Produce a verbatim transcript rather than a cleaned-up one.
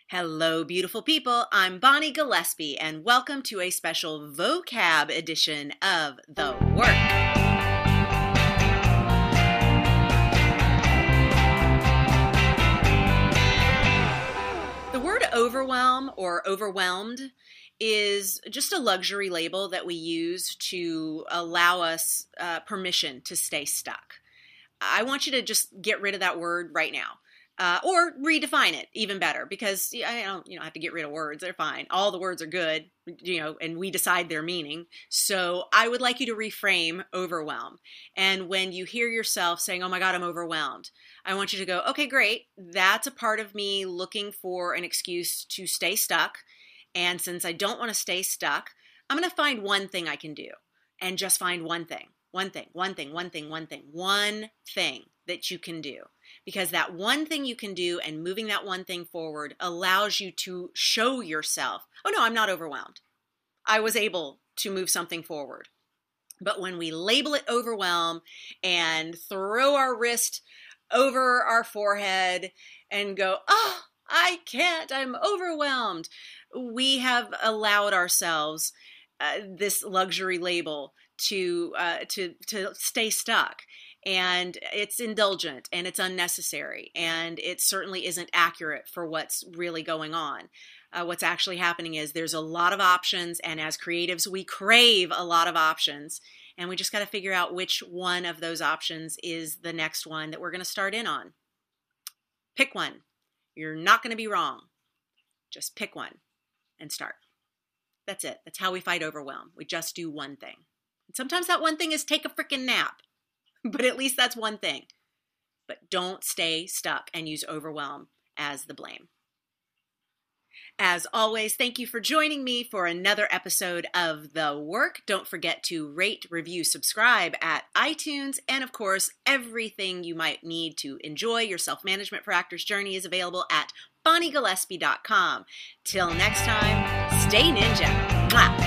Hello, beautiful people. I'm Bonnie Gillespie, and welcome to a special vocab edition of The Work. The word overwhelm or overwhelmed is just a luxury label that we use to allow us uh, permission to stay stuck. I want you to just get rid of that word right now. Uh, or redefine it, even better, because I don't, you know, have to get rid of words. They're fine. All the words are good, you know, and we decide their meaning. So I would like you to reframe overwhelm. And when you hear yourself saying, oh my God, I'm overwhelmed, I want you to go, okay, great. That's a part of me looking for an excuse to stay stuck. And since I don't want to stay stuck, I'm going to find one thing I can do and just find one thing, one thing, one thing, one thing, one thing, one thing that you can do. Because that one thing you can do and moving that one thing forward allows you to show yourself, oh no, I'm not overwhelmed. I was able to move something forward. But when we label it overwhelm and throw our wrist over our forehead and go, oh, I can't, I'm overwhelmed, we have allowed ourselves uh, this luxury label to uh, to to stay stuck. And it's indulgent and it's unnecessary and it certainly isn't accurate for what's really going on. Uh, what's actually happening is there's a lot of options, and as creatives we crave a lot of options, and we just got to figure out which one of those options is the next one that we're going to start in on. Pick one. You're not going to be wrong. Just pick one and start. That's it. That's how we fight overwhelm. We just do one thing. And sometimes that one thing is take a freaking nap. But at least that's one thing. But don't stay stuck and use overwhelm as the blame. As always, thank you for joining me for another episode of The Work. Don't forget to rate, review, subscribe at iTunes. And of course, everything you might need to enjoy your self-management for actors journey is available at bonnie gillespie dot com. Till next time, stay ninja. Mwah.